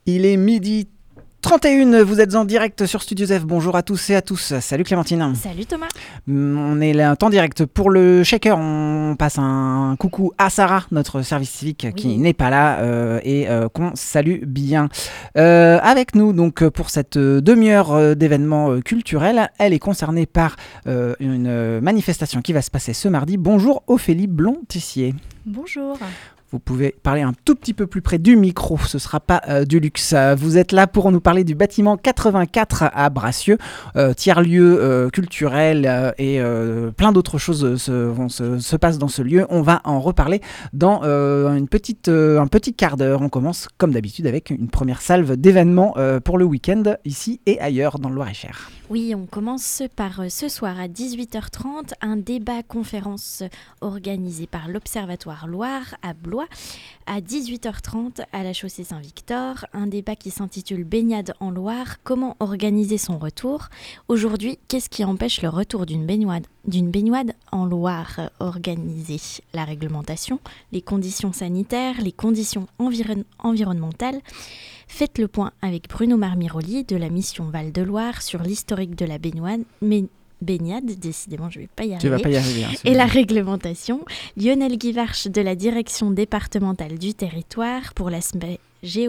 Il est midi 31, vous êtes en direct sur Studio F. Bonjour à tous et à tous. Salut Clémentine. Salut Thomas. On est là en direct pour le shaker. On passe un coucou à Sarah, notre service civique qui n'est pas là et qu'on salue bien. Avec nous donc pour cette demi-heure d'événements culturels, elle est concernée par une manifestation qui va se passer ce mardi. Bonjour Ophélie Blond-Tissier. Bonjour. Vous pouvez parler un tout petit peu plus près du micro, ce ne sera pas du luxe. Vous êtes là pour nous parler du bâtiment 84 à Bracieux, tiers-lieu culturel et plein d'autres choses se passent dans ce lieu. On va en reparler dans un petit quart d'heure. On commence comme d'habitude avec une première salve d'événements pour le week-end ici et ailleurs dans le Loir-et-Cher. Oui, on commence par ce soir à 18h30, un débat-conférence organisé par l'Observatoire Loire à Blois. À 18h30, à la chaussée Saint-Victor, un débat qui s'intitule « Baignade en Loire, comment organiser son retour ?» Aujourd'hui, qu'est-ce qui empêche le retour d'une baignade en Loire organisée? La réglementation, les conditions sanitaires, les conditions environnementales. Faites le point avec Bruno Marmiroli de la mission Val-de-Loire sur l'historique de la baignade, décidément je ne vais pas y arriver. Tu vas pas y arriver. Et la réglementation. Lionel Guivarch de la direction départementale du territoire pour l'aspect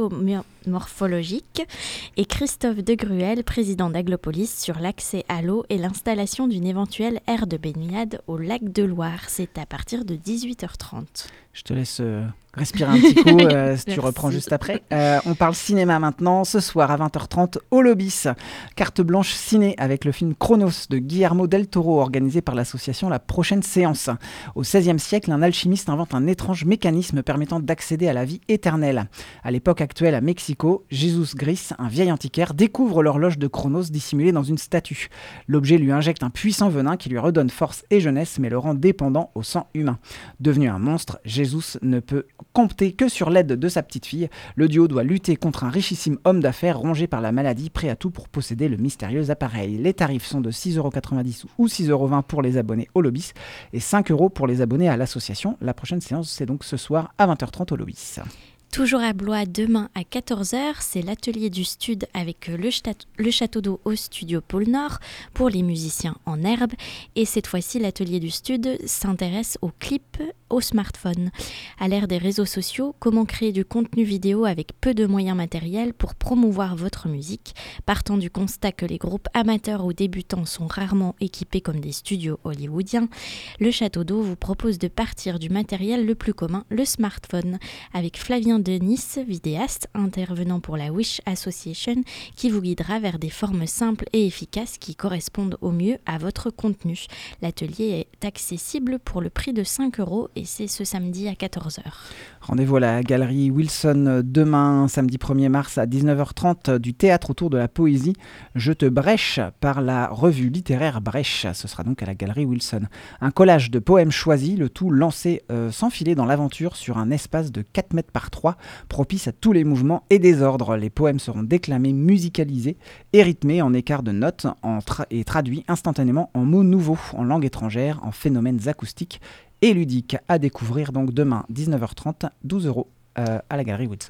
géomorphologique et Christophe Degruel, président d'Aglopolis, sur l'accès à l'eau et l'installation d'une éventuelle aire de baignade au lac de Loire. C'est à partir de 18h30. Je te laisse respirer un petit coup si tu reprends juste après. On parle cinéma maintenant. Ce soir à 20h30 au Lobis. Carte blanche ciné avec le film Chronos de Guillermo del Toro organisé par l'association La Prochaine Séance. Au XVIe siècle, un alchimiste invente un étrange mécanisme permettant d'accéder à la vie éternelle. À l'époque actuelle à Mexico, Jesus Gris, un vieil antiquaire, découvre l'horloge de Chronos dissimulée dans une statue. L'objet lui injecte un puissant venin qui lui redonne force et jeunesse mais le rend dépendant au sang humain. Devenu un monstre, Jesus ne peut compter que sur l'aide de sa petite fille. Le duo doit lutter contre un richissime homme d'affaires rongé par la maladie, prêt à tout pour posséder le mystérieux appareil. Les tarifs sont de 6,90€ ou 6,20€ pour les abonnés au Lobis et 5€ pour les abonnés à l'association. La prochaine séance, c'est donc ce soir à 20h30 au Lobis. Toujours à Blois, demain à 14h, c'est l'atelier du Stud avec le château d'eau au studio Pôle Nord pour les musiciens en herbe. Et cette fois-ci, l'atelier du Stud s'intéresse aux clips au smartphone. À l'ère des réseaux sociaux, comment créer du contenu vidéo avec peu de moyens matériels pour promouvoir votre musique, partant du constat que les groupes amateurs ou débutants sont rarement équipés comme des studios hollywoodiens, le château d'eau vous propose de partir du matériel le plus commun, le smartphone, avec Flavien Denis, vidéaste, intervenant pour la Wish Association, qui vous guidera vers des formes simples et efficaces qui correspondent au mieux à votre contenu. L'atelier est accessible pour le prix de 5€ et c'est ce samedi à 14h. Rendez-vous à la galerie Wilson demain, samedi 1er mars à 19h30, du théâtre autour de la poésie. Je te brèche par la revue littéraire Brèche. Ce sera donc à la galerie Wilson. Un collage de poèmes choisis, le tout lancé sans filet dans l'aventure sur un espace de 4 mètres par 3, propice à tous les mouvements et désordres. Les poèmes seront déclamés, musicalisés et rythmés en écart de notes et traduits instantanément en mots nouveaux, en langue étrangère, en phénomènes acoustiques et ludiques. À découvrir donc demain 19h30, 12€ à la galerie Wilson.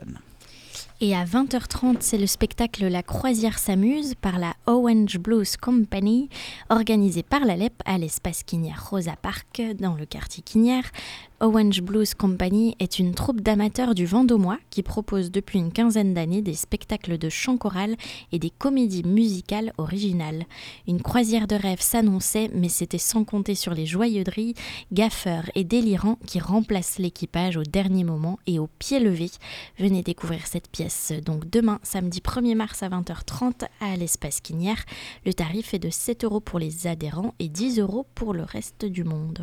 Et à 20h30, c'est le spectacle La Croisière s'amuse par la Orange Blues Company, organisé par la LEP à l'espace Quinière Rosa Park dans le quartier Quinière. Orange Blues Company est une troupe d'amateurs du Vendômois qui propose depuis une quinzaine d'années des spectacles de chant choral et des comédies musicales originales. Une croisière de rêve s'annonçait, mais c'était sans compter sur les joyeuseries, gaffeurs et délirants qui remplacent l'équipage au dernier moment et au pied levé. Venez découvrir cette pièce donc demain, samedi 1er mars à 20h30 à l'espace Quinière. Le tarif est de 7€ pour les adhérents et 10€ pour le reste du monde.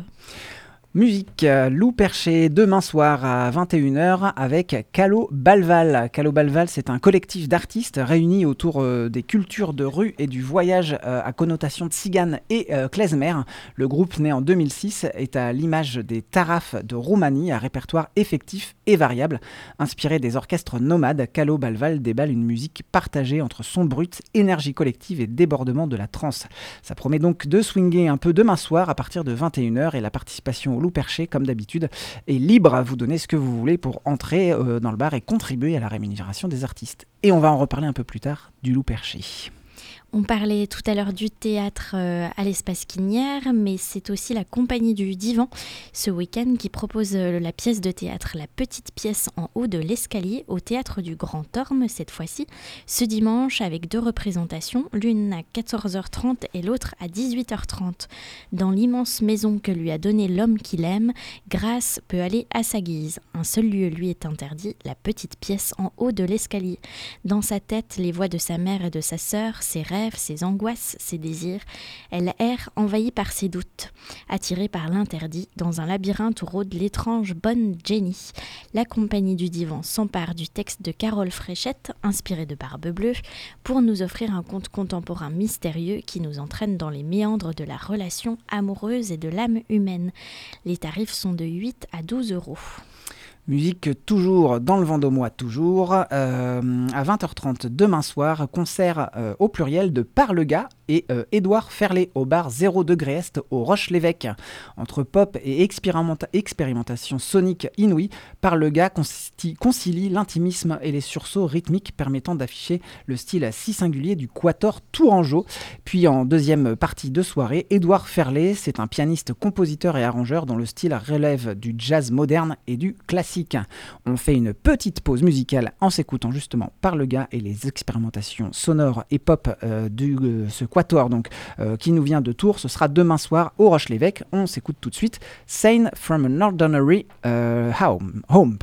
Musique, Loup Perché, demain soir à 21h avec Calo Balval. Calo Balval, c'est un collectif d'artistes réunis autour des cultures de rue et du voyage à connotation tzigane et klezmer. Le groupe, né en 2006, est à l'image des tarafs de Roumanie, à répertoire effectif et variable. Inspiré des orchestres nomades, Calo Balval déballe une musique partagée entre son brut, énergie collective et débordement de la trance. Ça promet donc de swinguer un peu demain soir à partir de 21h et la participation au Loup Perché, comme d'habitude, est libre à vous donner ce que vous voulez pour entrer dans le bar et contribuer à la rémunération des artistes. Et on va en reparler un peu plus tard du Loup Perché. On parlait tout à l'heure du théâtre à l'Espace Quinière, mais c'est aussi la Compagnie du Divan ce week-end qui propose la pièce de théâtre La Petite Pièce en haut de l'escalier au Théâtre du Grand Orme cette fois-ci, ce dimanche avec 2 représentations, l'une à 14h30 et l'autre à 18h30. Dans l'immense maison que lui a donnée l'homme qu'il aime, Grâce peut aller à sa guise. Un seul lieu lui est interdit, la petite pièce en haut de l'escalier. Dans sa tête, les voix de sa mère et de sa sœur, ses rêves, ses angoisses, ses désirs. Elle erre envahie par ses doutes, attirée par l'interdit, dans un labyrinthe où rôde l'étrange bonne Jenny. La Compagnie du Divan s'empare du texte de Carole Fréchette, inspiré de Barbe Bleue, pour nous offrir un conte contemporain mystérieux qui nous entraîne dans les méandres de la relation amoureuse et de l'âme humaine. Les tarifs sont de 8 à 12 €. Musique toujours dans le Vendômois, toujours. À 20h30 demain soir, concert au pluriel de Parle-Gars et Édouard Ferlet au bar 0 degré Est au Roche-l'Évêque. Entre pop et expérimentation sonique inouïe, Parle-Gars concilie l'intimisme et les sursauts rythmiques permettant d'afficher le style si singulier du quatuor tourangeau. Puis en deuxième partie de soirée, Édouard Ferlet, c'est un pianiste, compositeur et arrangeur dont le style relève du jazz moderne et du classique. On fait une petite pause musicale en s'écoutant justement Parle-Gars et les expérimentations sonores et pop de ce quatuor qui nous vient de Tours. Ce sera demain soir au Roche-l'Évêque. On s'écoute tout de suite Sane from an Ordinary Home.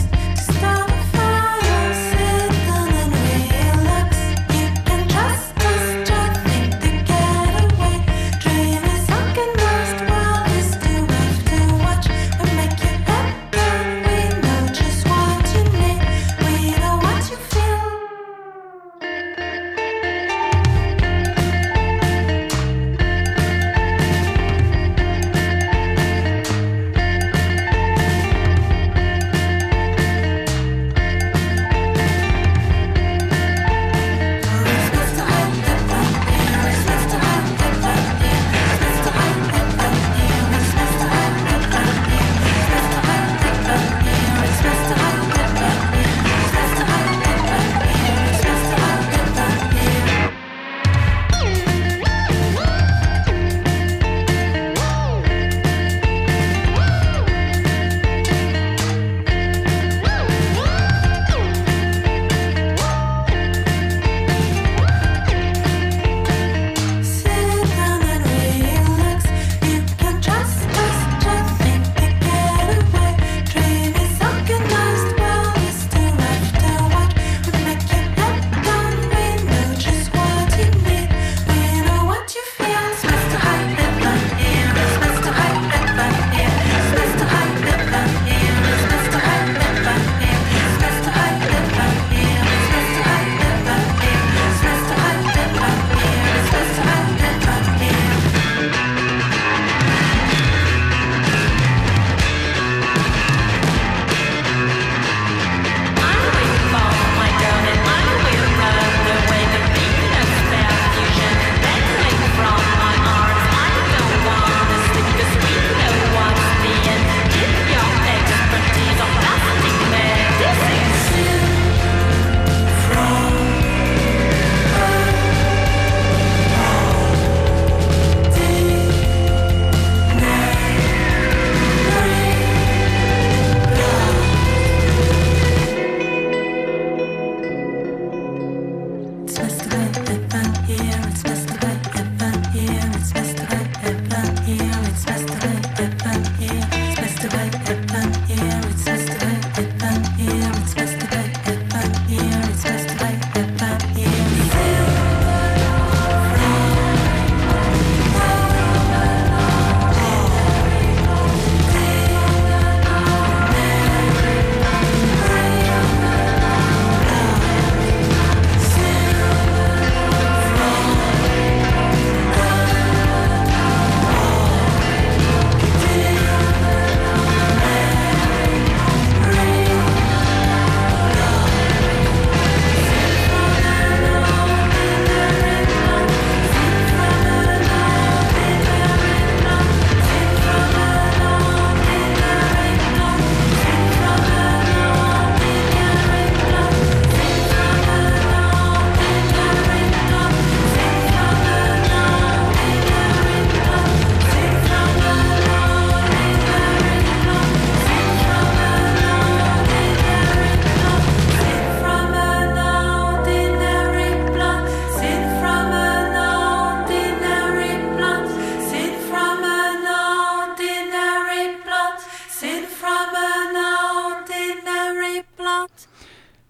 Start a fire, sit down and relax. You can trust us.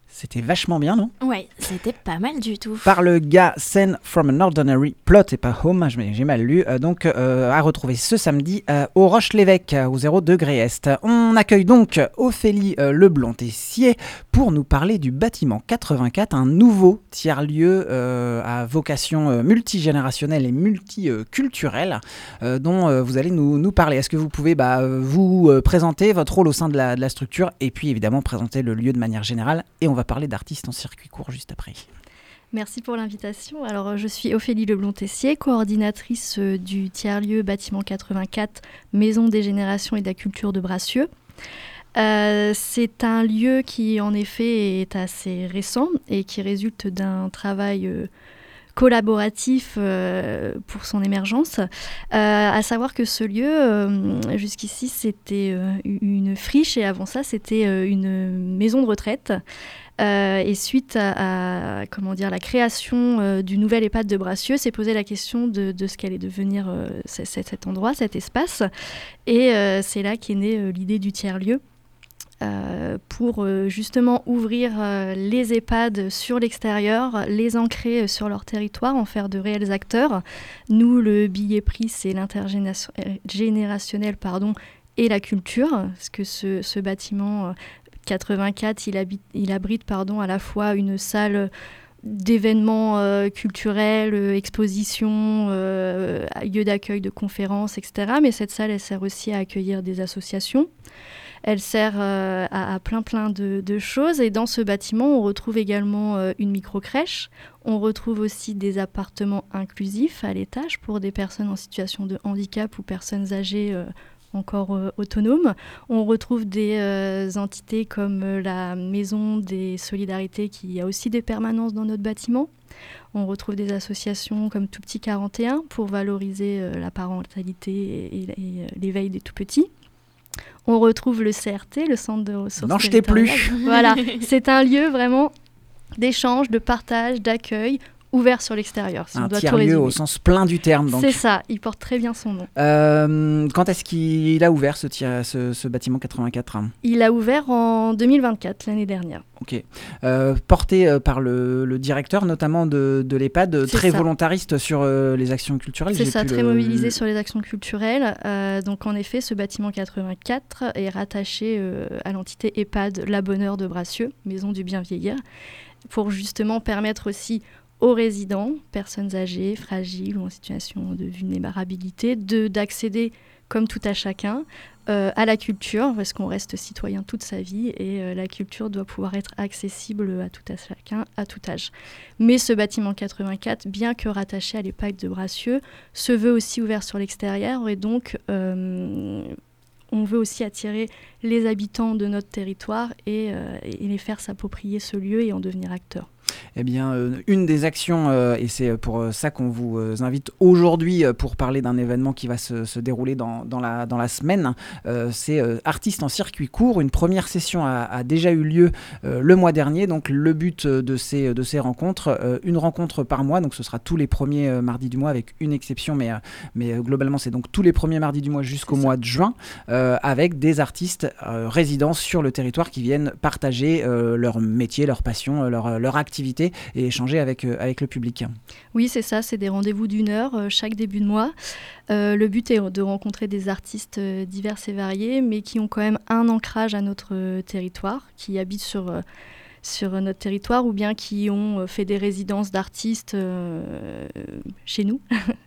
C'était vachement bien, non ? Ouais, c'était pas mal du tout. Par le gars Scene from an Ordinary Plot et pas Home, j'ai mal lu, donc à retrouver ce samedi au Roche-l'Évêque, au 0 degré Est. On accueille donc Ophélie Leblond-Tessier pour nous parler du bâtiment 84, un nouveau tiers-lieu à vocation multigénérationnelle et multiculturelle dont vous allez nous parler. Est-ce que vous pouvez vous présenter votre rôle au sein de la structure et puis évidemment présenter le lieu de manière générale, et on va parler d'artistes en circuit court juste après. Merci pour l'invitation. Alors, je suis Ophélie Leblond-Tessier, coordinatrice du tiers-lieu bâtiment 84, Maison des Générations et de la Culture de Bracieux. C'est un lieu qui, en effet, est assez récent et qui résulte d'un travail collaboratif pour son émergence. À savoir que ce lieu, jusqu'ici, c'était une friche et avant ça, c'était une maison de retraite. Et suite à la création du nouvel EHPAD de Bracieux, s'est posé la question de ce qu'allait devenir cet endroit, cet espace. Et c'est là qu'est née l'idée du tiers-lieu. Pour justement ouvrir les EHPAD sur l'extérieur, les ancrer sur leur territoire, en faire de réels acteurs. Nous, le billet prix, c'est l'intergénérationnel et la culture, parce que ce bâtiment 84, il abrite à la fois une salle d'événements culturels, expositions, lieux d'accueil de conférences, etc. Mais cette salle, elle sert aussi à accueillir des associations. Elle sert à plein de choses. Et dans ce bâtiment, on retrouve également une micro-crèche. On retrouve aussi des appartements inclusifs à l'étage pour des personnes en situation de handicap ou personnes âgées encore autonomes. On retrouve des entités comme la Maison des Solidarités qui a aussi des permanences dans notre bâtiment. On retrouve des associations comme Tout Petit 41 pour valoriser la parentalité et l'éveil des tout-petits. On retrouve le CRT, le Centre de ressources territoriales. Non, je t'ai plus. Voilà, c'est un lieu vraiment d'échange, de partage, d'accueil, ouvert sur l'extérieur. Si un tiers-lieu au sens plein du terme. Donc. C'est ça, il porte très bien son nom. Quand est-ce qu'il a ouvert ce bâtiment 84 ? Il a ouvert en 2024, l'année dernière. Ok. Porté par le directeur notamment de l'EHPAD, très volontariste sur les actions culturelles. C'est ça, très mobilisé sur les actions culturelles. Donc en effet, ce bâtiment 84 est rattaché à l'entité EHPAD La Bonheur de Bracieux, Maison du Bien Vieillir, pour justement permettre aussi aux résidents, personnes âgées, fragiles ou en situation de vulnérabilité, d'accéder, comme tout à chacun, à la culture, parce qu'on reste citoyen toute sa vie et la culture doit pouvoir être accessible à tout à chacun, à tout âge. Mais ce bâtiment 84, bien que rattaché à l'EHPAD de Bracieux, se veut aussi ouvert sur l'extérieur et donc on veut aussi attirer les habitants de notre territoire et les faire s'approprier ce lieu et en devenir acteurs. Eh bien, une des actions, et c'est pour ça qu'on vous invite aujourd'hui pour parler d'un événement qui va se dérouler dans la semaine, c'est Artistes en circuit court. Une première session a déjà eu lieu le mois dernier. Donc, le but de ces rencontres, une rencontre par mois. Donc, ce sera tous les premiers mardis du mois avec une exception, mais globalement, c'est donc tous les premiers mardis du mois jusqu'au mois de juin, avec des artistes résidents sur le territoire qui viennent partager leur métier, leur passion, leur activité et échanger avec le public. Oui, c'est ça, c'est des rendez-vous d'1 heure chaque début de mois. Le but est de rencontrer des artistes divers et variés, mais qui ont quand même un ancrage à notre territoire, qui habitent sur notre territoire ou bien qui ont fait des résidences d'artistes chez nous.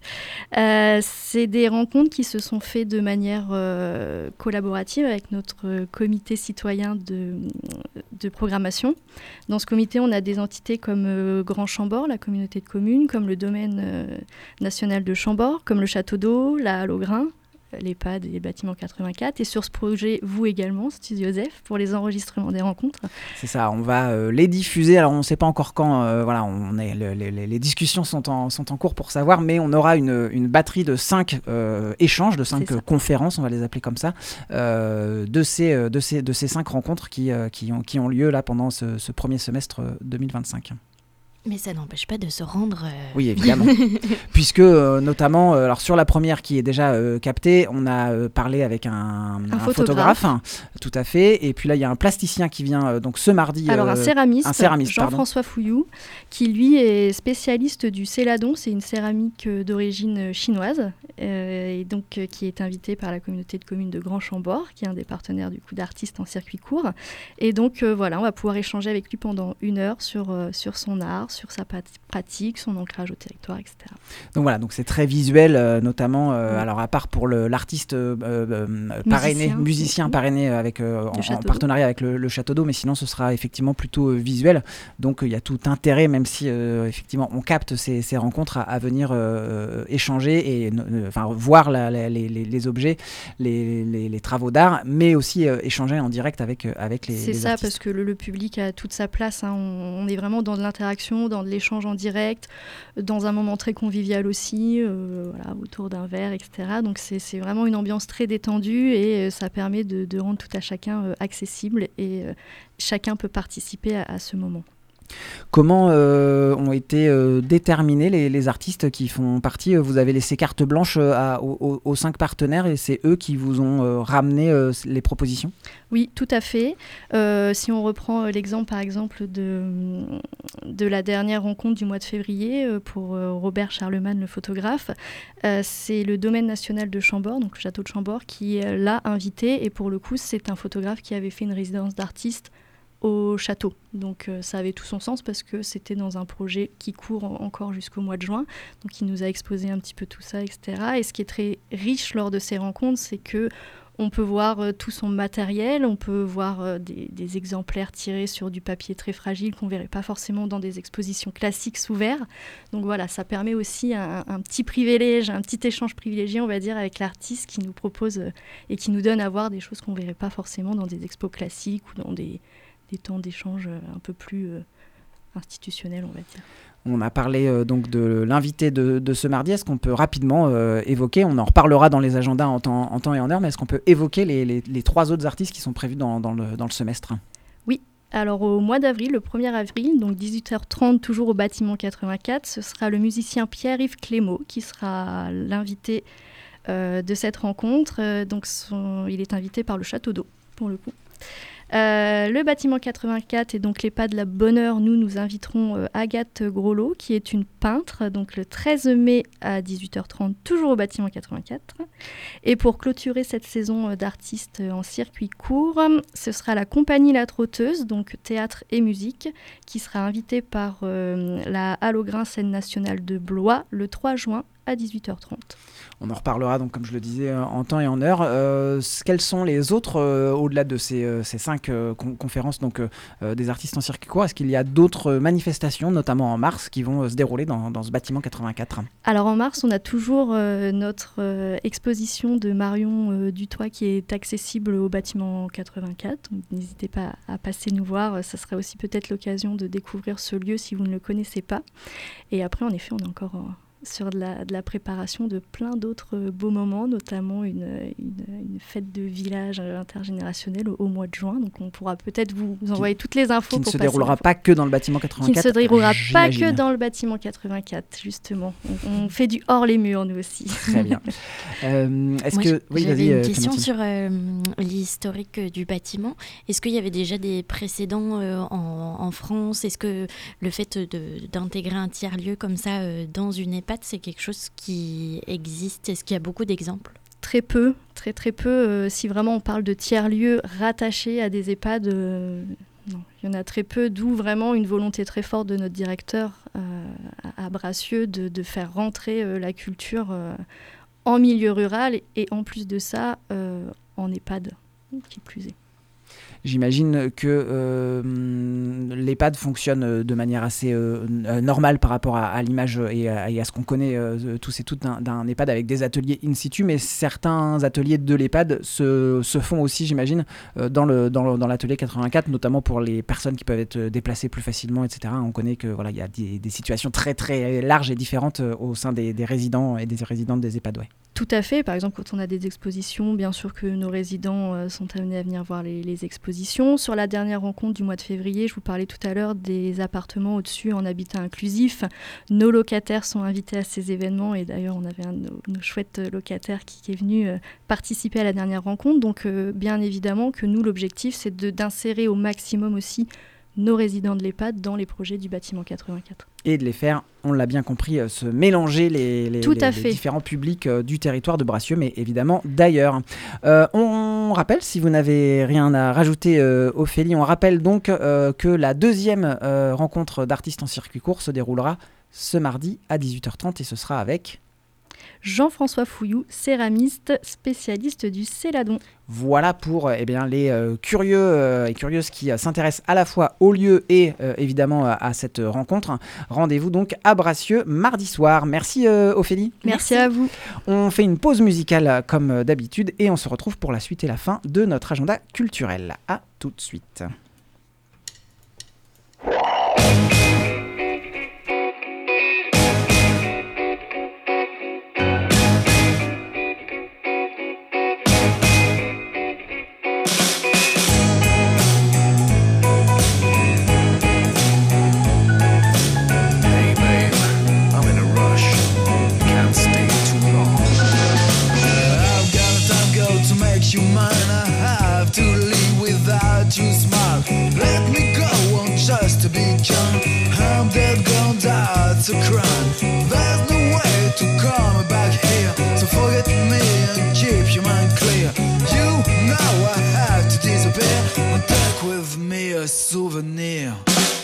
C'est des rencontres qui se sont faites de manière collaborative avec notre comité citoyen de programmation. Dans ce comité, on a des entités comme Grand Chambord, la communauté de communes, comme le domaine national de Chambord, comme le Château d'Eau, la Halle au Grain, l'EHPAD et le bâtiment 84. Et sur ce projet, vous également, Studio Joseph, pour les enregistrements des rencontres. C'est ça, on va les diffuser. Alors, on ne sait pas encore quand. Les discussions sont en cours pour savoir, mais on aura une batterie de 5 échanges, de 5 conférences, on va les appeler comme ça, de ces 5 rencontres qui ont lieu là pendant ce premier semestre 2025. Mais ça n'empêche pas de se rendre... Oui, évidemment. Puisque, notamment, alors sur la première qui est déjà captée, on a parlé avec un photographe. Tout à fait. Et puis là, il y a un plasticien qui vient donc ce mardi. Alors, un céramiste Jean-François Fouillou, qui lui est spécialiste du céladon. C'est une céramique d'origine chinoise, et donc qui est invité par la communauté de communes de Grand Chambord, qui est un des partenaires du coup d'artistes en circuit court. Et donc, voilà, on va pouvoir échanger avec lui pendant 1 heure sur son art, sur sa pratique, son ancrage au territoire, etc. Donc voilà, donc c'est très visuel, notamment, alors à part pour l'artiste musicien parrainé en partenariat avec le Château d'Eau, mais sinon ce sera effectivement plutôt visuel. Donc il y a tout intérêt, même si effectivement on capte ces rencontres à venir échanger et voir les objets, les travaux d'art, mais aussi échanger en direct avec les artistes. C'est ça, parce que le public a toute sa place, hein. On est vraiment dans de l'interaction, dans de l'échange en direct, dans un moment très convivial aussi, autour d'un verre, etc. Donc c'est vraiment une ambiance très détendue et ça permet de rendre tout à chacun accessible et chacun peut participer à ce moment. Comment ont été déterminés les artistes qui font partie? Vous avez laissé carte blanche aux 5 partenaires et c'est eux qui vous ont ramené les propositions? Oui, tout à fait. Si on reprend l'exemple, par exemple, de la dernière rencontre du mois de février pour Robert Charlemagne, le photographe, c'est le domaine national de Chambord, donc le château de Chambord, qui l'a invité. Et pour le coup, c'est un photographe qui avait fait une résidence d'artiste au château. Donc ça avait tout son sens parce que c'était dans un projet qui court encore jusqu'au mois de juin. Donc il nous a exposé un petit peu tout ça, etc. Et ce qui est très riche lors de ces rencontres, c'est que on peut voir tout son matériel, on peut voir des exemplaires tirés sur du papier très fragile qu'on ne verrait pas forcément dans des expositions classiques sous verre. Donc voilà, ça permet aussi un petit privilège, un petit échange privilégié, on va dire, avec l'artiste qui nous propose et qui nous donne à voir des choses qu'on ne verrait pas forcément dans des expos classiques ou dans des temps d'échange un peu plus institutionnels, on va dire. On a parlé donc de l'invité de ce mardi. Est-ce qu'on peut rapidement évoquer, on en reparlera dans les agendas en temps et en heure, mais est-ce qu'on peut évoquer les 3 autres artistes qui sont prévus dans le semestre? Oui, alors au mois d'avril, le 1er avril, donc 18h30, toujours au bâtiment 84, ce sera le musicien Pierre-Yves Clémaud qui sera l'invité de cette rencontre. Donc il est invité par le Château d'Eau, pour le coup. Le bâtiment 84 et donc l'EHPAD La Bonne Heure, nous inviterons Agathe Grolot, qui est une peintre, donc le 13 mai à 18h30, toujours au bâtiment 84. Et pour clôturer cette saison d'artistes en circuit court, ce sera la compagnie La Trotteuse, donc théâtre et musique, qui sera invitée par la Halle aux Grains Scène Nationale de Blois le 3 juin à 18h30. On en reparlera donc, comme je le disais, en temps et en heure. Quels sont les autres, au-delà de ces 5 conférences donc, des artistes en circuit court? Est-ce qu'il y a d'autres manifestations, notamment en mars, qui vont se dérouler dans ce bâtiment 84? Alors en mars, on a toujours notre exposition de Marion Dutoit qui est accessible au bâtiment 84. Donc, n'hésitez pas à passer nous voir. Ça serait aussi peut-être l'occasion de découvrir ce lieu si vous ne le connaissez pas. Et après, en effet, on est encore sur de la préparation de plein d'autres beaux moments, notamment une fête de village intergénérationnel au mois de juin. Donc on pourra peut-être vous envoyer toutes les infos. Qui ne se déroulera pas que dans le bâtiment 84. Qui ne se déroulera pas que dans le bâtiment 84, justement. On fait du hors les murs, nous aussi. Très bien. J'avais une question sur l'historique du bâtiment. Est-ce qu'il y avait déjà des précédents en France? Est-ce que le fait d'intégrer un tiers-lieu comme ça dans une EHPAD, c'est quelque chose qui existe? Est-ce qu'il y a beaucoup d'exemples? Très peu, très peu. Si vraiment on parle de tiers-lieux rattachés à des EHPAD, non, il y en a très peu, d'où vraiment une volonté très forte de notre directeur à Bracieux de faire rentrer la culture en milieu rural et en plus de ça, en EHPAD, qui plus est. J'imagine que l'EHPAD fonctionne de manière assez normale par rapport à l'image et à ce qu'on connaît tous et toutes d'un EHPAD avec des ateliers in situ, mais certains ateliers de l'EHPAD se font aussi, j'imagine, dans l'atelier 84, notamment pour les personnes qui peuvent être déplacées plus facilement, etc. On connaît que voilà, il y a des situations très très larges et différentes au sein des résidents et des résidentes des EHPAD. Ouais. Tout à fait. Par exemple, quand on a des expositions, bien sûr que nos résidents sont amenés à venir voir les expositions. Sur la dernière rencontre du mois de février, je vous parlais tout à l'heure des appartements au-dessus en habitat inclusif. Nos locataires sont invités à ces événements et d'ailleurs, on avait un de nos chouettes locataires qui est venu participer à la dernière rencontre. Donc, bien évidemment que nous, l'objectif, c'est d'insérer au maximum aussi nos résidents de l'EHPAD dans les projets du bâtiment 84. Et de les faire, on l'a bien compris, se mélanger les différents publics du territoire de Bracieux, mais évidemment d'ailleurs. On rappelle, si vous n'avez rien à rajouter, Ophélie, on rappelle donc que la deuxième rencontre d'artistes en circuit court se déroulera ce mardi à 18h30 et ce sera avec... Jean-François Fouillou, céramiste spécialiste du céladon. Voilà pour les curieux et curieuses qui s'intéressent à la fois au lieu et évidemment à cette rencontre. Rendez-vous donc à Bracieux mardi soir. Merci Ophélie. Merci à vous. On fait une pause musicale comme d'habitude et on se retrouve pour la suite et la fin de notre agenda culturel. À tout de suite. To crime, there's no way to come back here. So forget me and keep your mind clear. You know I have to disappear and take with me a souvenir.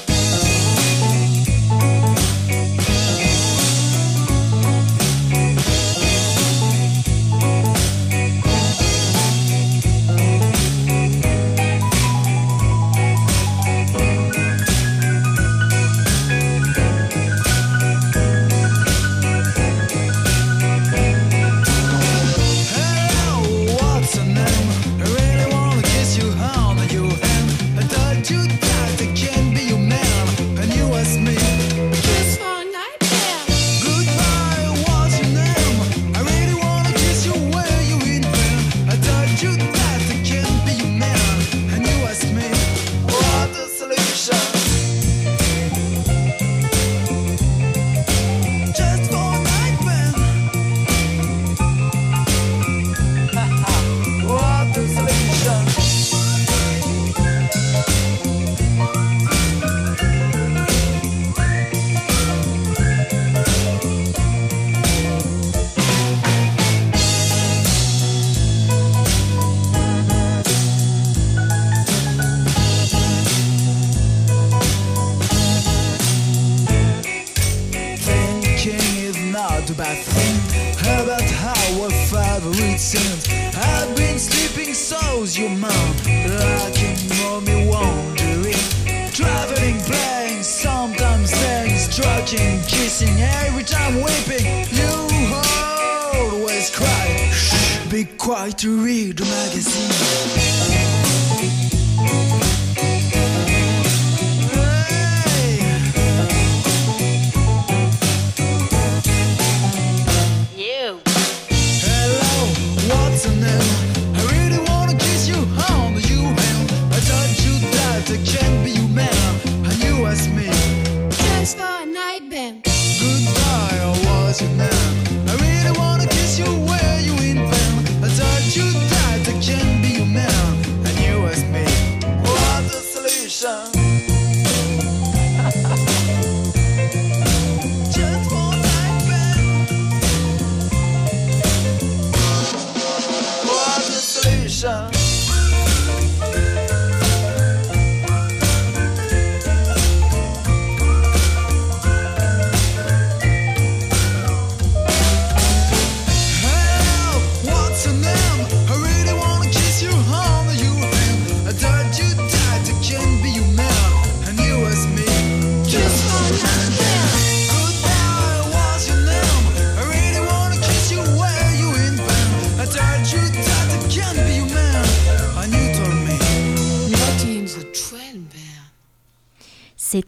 I've been sleeping so's your mom, rocking mommy wandering, traveling, playing, sometimes staying, stroking, kissing, every time weeping. You always cry, shh, be quiet to read the magazine.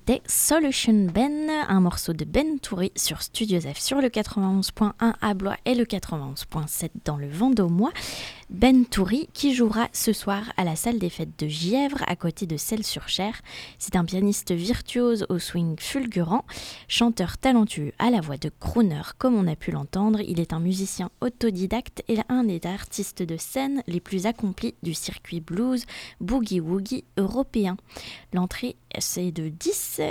C'était Solution Ben, un morceau de Ben Toury sur Studio F sur le 91.1 à Blois et le 91.7 dans le Vendômois. Ben Toury qui jouera ce soir à la salle des fêtes de Gièvre à côté de Celles-sur-Cher. C'est un pianiste virtuose au swing fulgurant, chanteur talentueux à la voix de crooner comme on a pu l'entendre. Il est un musicien autodidacte et un des artistes de scène les plus accomplis du circuit blues, boogie-woogie européen. L'entrée c'est de 10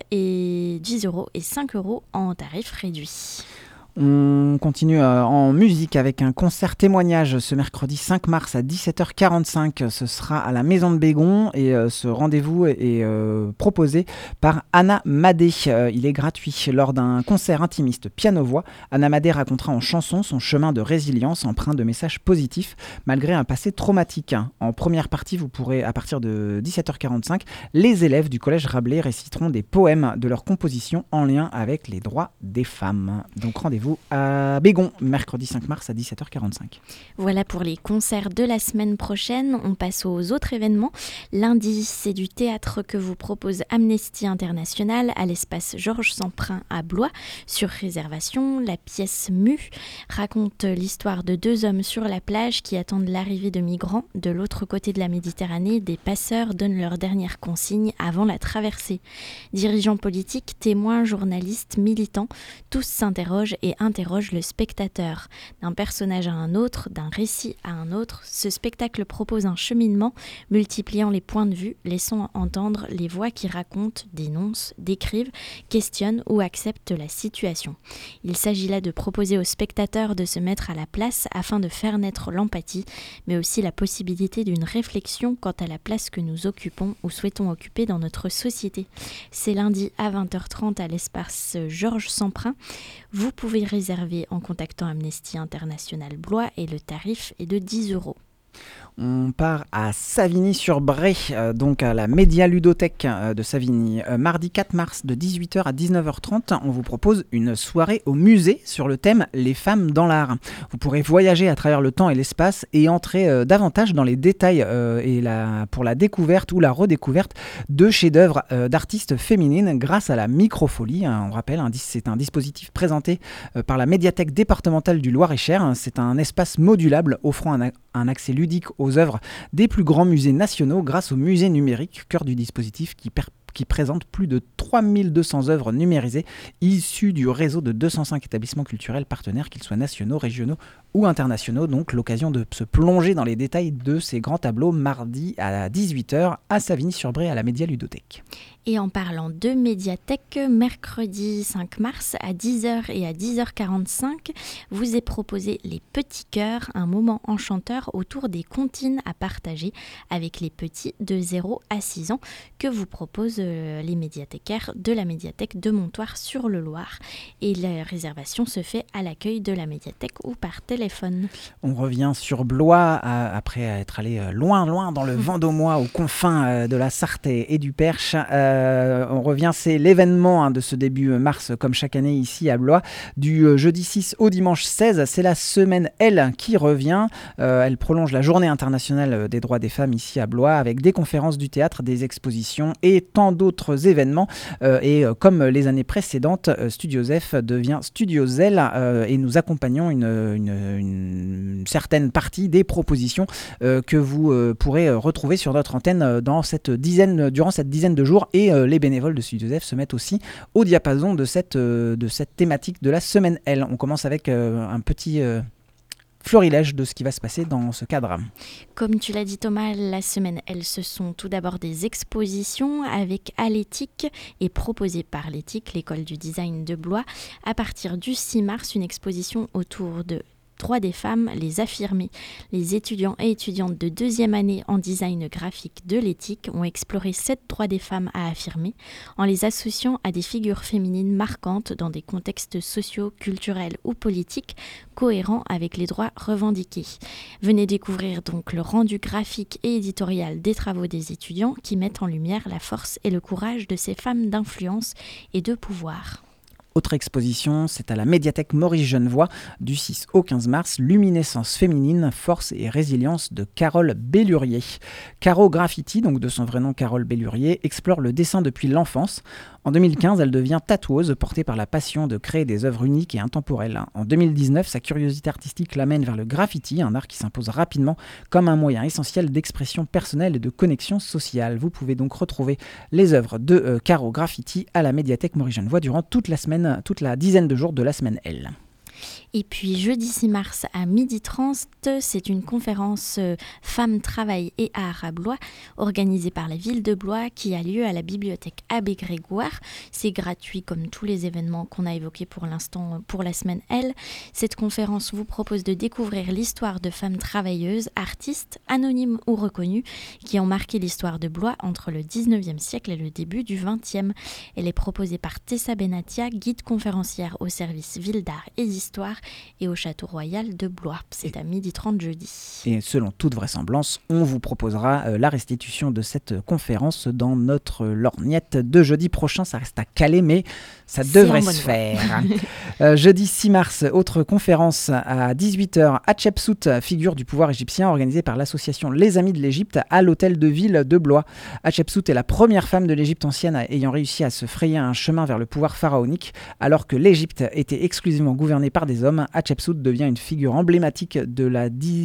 € et 5 € en tarif réduit. On continue en musique avec un concert témoignage ce mercredi 5 mars à 17h45. Ce sera à la Maison de Bégon et ce rendez-vous est proposé par Anna Madé. Il est gratuit. Lors d'un concert intimiste piano-voix, Anna Madé racontera en chanson son chemin de résilience empreint de messages positifs malgré un passé traumatique. En première partie, vous pourrez, à partir de 17h45, les élèves du collège Rabelais réciteront des poèmes de leur composition en lien avec les droits des femmes. Donc rendez-vous à Bégon, mercredi 5 mars à 17h45. Voilà pour les concerts de la semaine prochaine. On passe aux autres événements. Lundi, c'est du théâtre que vous propose Amnesty International à l'espace Georges Semprin à Blois. Sur réservation, la pièce Mue raconte l'histoire de 2 hommes sur la plage qui attendent l'arrivée de migrants. De l'autre côté de la Méditerranée, des passeurs donnent leurs dernières consignes avant la traversée. Dirigeants politiques, témoins, journalistes, militants, tous s'interrogent et interroge le spectateur. D'un personnage à un autre, d'un récit à un autre, ce spectacle propose un cheminement, multipliant les points de vue, laissant entendre les voix qui racontent, dénoncent, décrivent, questionnent ou acceptent la situation. Il s'agit là de proposer au spectateur de se mettre à la place afin de faire naître l'empathie, mais aussi la possibilité d'une réflexion quant à la place que nous occupons ou souhaitons occuper dans notre société. C'est lundi à 20h30 à l'espace Georges Semprin. Vous pouvez réserver en contactant Amnesty International Blois et le tarif est de 10 €. On part à Savigny-sur-Bray, donc à la Média Ludothèque de Savigny. Mardi 4 mars de 18h à 19h30, on vous propose une soirée au musée sur le thème « Les femmes dans l'art ». Vous pourrez voyager à travers le temps et l'espace et entrer davantage dans les détails pour la découverte ou la redécouverte de chefs-d'œuvre d'artistes féminines grâce à la microfolie. On rappelle, c'est un dispositif présenté par la médiathèque départementale du Loir-et-Cher. C'est un espace modulable offrant un accès ludique aux œuvres des plus grands musées nationaux grâce au musée numérique, cœur du dispositif qui présente plus de 3200 œuvres numérisées issues du réseau de 205 établissements culturels partenaires, qu'ils soient nationaux, régionaux ou internationaux. Donc l'occasion de se plonger dans les détails de ces grands tableaux mardi à 18h à Savigny-sur-Bray à la Média Ludothèque. Et en parlant de médiathèque, mercredi 5 mars à 10h et à 10h45, vous est proposé Les Petits Cœurs, un moment enchanteur autour des comptines à partager avec les petits de 0 à 6 ans que vous proposent les médiathécaires de la médiathèque de Montoire-sur-le-Loir. Et la réservation se fait à l'accueil de la médiathèque ou par téléphone. On revient sur Blois après être allé loin dans le Vendômois, aux confins de la Sarthe et du Perche. On revient, c'est l'événement de ce début mars, comme chaque année ici à Blois, du jeudi 6 au dimanche 16. C'est la semaine L qui revient. Elle prolonge la journée internationale des droits des femmes ici à Blois avec des conférences, du théâtre, des expositions et tant d'autres événements. Et comme les années précédentes, Studio F devient Studio Zell et nous accompagnons une certaine partie des propositions que vous pourrez retrouver sur notre antenne durant cette dizaine de jours. Et les bénévoles de Studio F se mettent aussi au diapason de cette thématique de la semaine L. On commence avec un petit florilège de ce qui va se passer dans ce cadre. Comme tu l'as dit Thomas, la semaine L, ce sont tout d'abord des expositions avec à l'éthique et proposée par l'éthique, l'école du design de Blois. À partir du 6 mars, une exposition autour de droits des femmes, les affirmés. Les étudiants et étudiantes de 2e année en design graphique de l'éthique ont exploré 7 droits des femmes à affirmer en les associant à des figures féminines marquantes dans des contextes sociaux, culturels ou politiques cohérents avec les droits revendiqués. Venez découvrir donc le rendu graphique et éditorial des travaux des étudiants qui mettent en lumière la force et le courage de ces femmes d'influence et de pouvoir. Autre exposition, c'est à la médiathèque Maurice Genevoix du 6 au 15 mars, Luminescence féminine, force et résilience de Carole Bellurier. Caro Graffiti, donc de son vrai nom Carole Bellurier, explore le dessin depuis l'enfance. En 2015, elle devient tatoueuse, portée par la passion de créer des œuvres uniques et intemporelles. En 2019, sa curiosité artistique l'amène vers le graffiti, un art qui s'impose rapidement comme un moyen essentiel d'expression personnelle et de connexion sociale. Vous pouvez donc retrouver les œuvres de Caro Graffiti à la médiathèque Maurice Genevoix durant toute la dizaine de jours de la semaine L. Et puis jeudi 6 mars à 12h30, c'est une conférence Femmes, Travail et Art à Blois, organisée par la ville de Blois, qui a lieu à la bibliothèque Abbé Grégoire. C'est gratuit comme tous les événements qu'on a évoqués pour l'instant pour la semaine L. Cette conférence vous propose de découvrir l'histoire de femmes travailleuses, artistes, anonymes ou reconnues, qui ont marqué l'histoire de Blois entre le 19e siècle et le début du 20e. Elle est proposée par Tessa Benatia, guide conférencière au service Ville d'Art et d'Histoire et au Château Royal de Blois. C'est à 12h30 jeudi. Et selon toute vraisemblance, on vous proposera la restitution de cette conférence dans notre lorgnette de jeudi prochain. Ça reste à caler, mais ça devrait se faire. Jeudi 6 mars, autre conférence à 18h. Hatshepsut, figure du pouvoir égyptien, organisée par l'association Les Amis de l'Égypte à l'hôtel de ville de Blois. Hatshepsut est la première femme de l'Égypte ancienne ayant réussi à se frayer un chemin vers le pouvoir pharaonique. Alors que l'Égypte était exclusivement gouvernée par des hommes, Hatshepsut devient une figure emblématique de la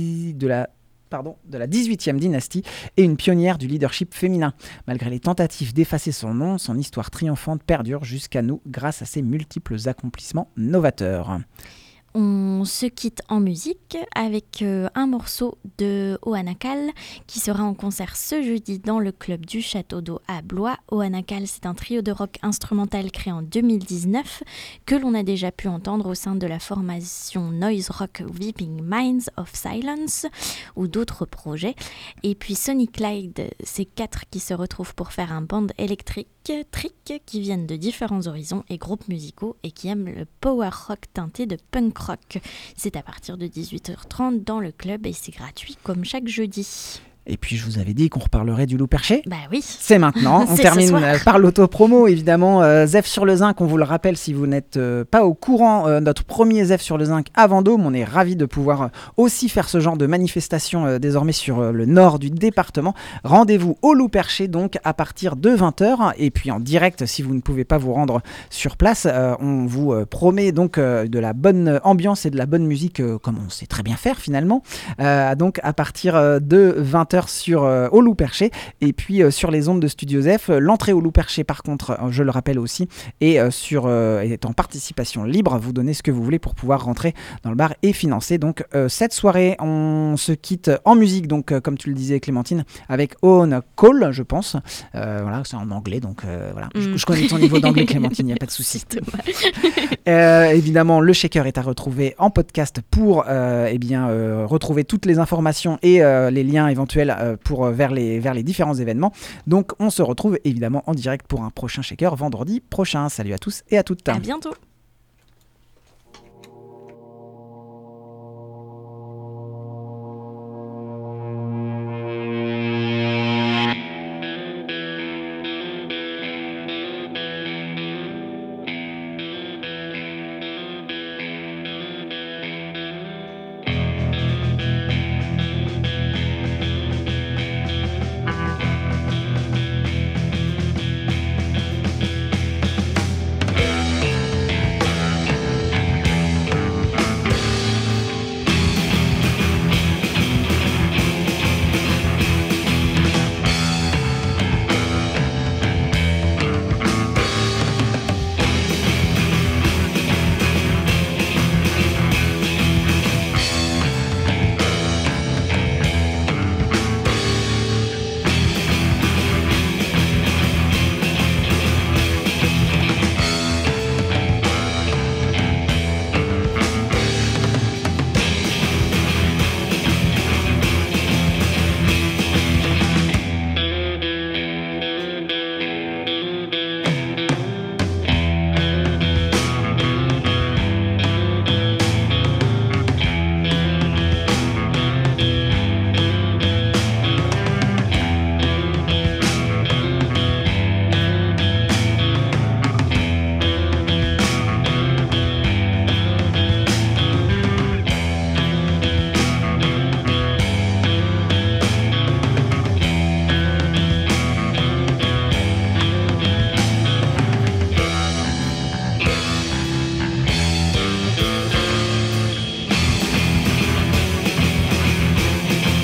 18e dynastie et une pionnière du leadership féminin. Malgré les tentatives d'effacer son nom, son histoire triomphante perdure jusqu'à nous grâce à ses multiples accomplissements novateurs. On se quitte en musique avec un morceau de Oanakal qui sera en concert ce jeudi dans le club du Château d'Eau à Blois. Oanakal, c'est un trio de rock instrumental créé en 2019 que l'on a déjà pu entendre au sein de la formation noise rock Weeping Minds of Silence ou d'autres projets. Et puis Sonny Clyde, c'est 4 qui se retrouvent pour faire un band électrique trick qui viennent de différents horizons et groupes musicaux et qui aiment le power rock teinté de punk rock. C'est à partir de 18h30 dans le club et c'est gratuit comme chaque jeudi. Et puis je vous avais dit qu'on reparlerait du loup perché. Bah oui. C'est maintenant. On termine par l'autopromo évidemment. Zef sur le Zinc, on vous le rappelle si vous n'êtes pas au courant, notre premier Zef sur le Zinc à Vendôme. On est ravis de pouvoir aussi faire ce genre de manifestation désormais sur le nord du département. Rendez-vous au loup perché donc à partir de 20h et puis en direct si vous ne pouvez pas vous rendre sur place. On vous promet donc de la bonne ambiance et de la bonne musique comme on sait très bien faire finalement. Donc à partir de 20h au Loup Perché et puis sur les ondes de Studio Zef. L'entrée au Loup Perché par contre, je le rappelle aussi, est en participation libre. Vous donnez ce que vous voulez pour pouvoir rentrer dans le bar et financer donc cette soirée. On se quitte en musique donc comme tu le disais Clémentine avec On Call je pense. Voilà, c'est en anglais donc voilà. Je connais ton niveau d'anglais Clémentine, il n'y a pas de souci. Évidemment le shaker est à retrouver en podcast pour retrouver toutes les informations et les liens éventuels vers les différents événements. Donc on se retrouve évidemment en direct pour un prochain shaker vendredi prochain. Salut à tous et à toutes. À bientôt.